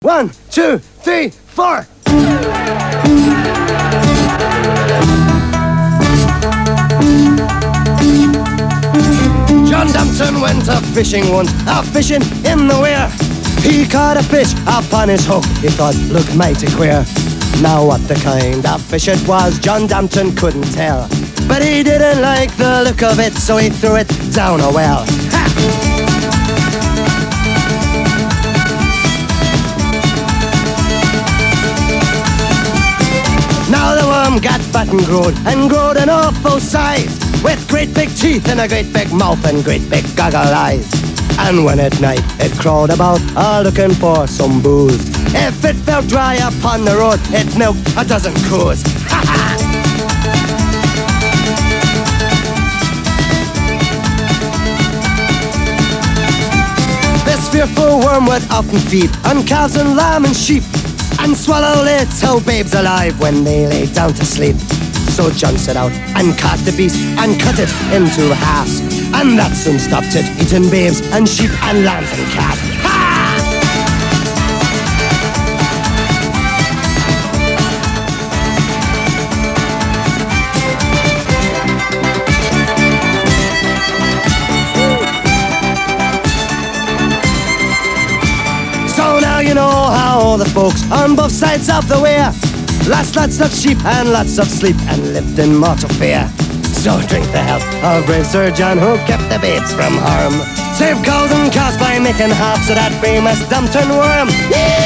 1, 2, 3, 4. John Dumpton went a-fishing once, a-fishing in the weir. He caught a fish upon his hook, he thought looked mighty queer. Now what the kind of fish it was, John Dumpton couldn't tell. But he didn't like the look of it, so he threw it down a well. Ha! Now the worm got fat and growed an awful size, with great big teeth and a great big mouth and great big goggle eyes. And when at night it crawled about, looking for some booze, if it felt dry upon the road, it milked a dozen coos. Ha ha! This fearful worm would often feed on calves and lamb and sheep, and swallow little babes alive when they lay down to sleep. So John set out and caught the beast and cut it into halves, and that soon stopped it eating babes and sheep and lambs and calves. Ha! So now you know how the folks on both sides of the way lost lots of sheep and lots of sleep and lived in mortal fear. So drink the health of brave Sir John, who kept the babes from harm. Save cows and calves by making halves of that famous Dumpton worm. Yeah!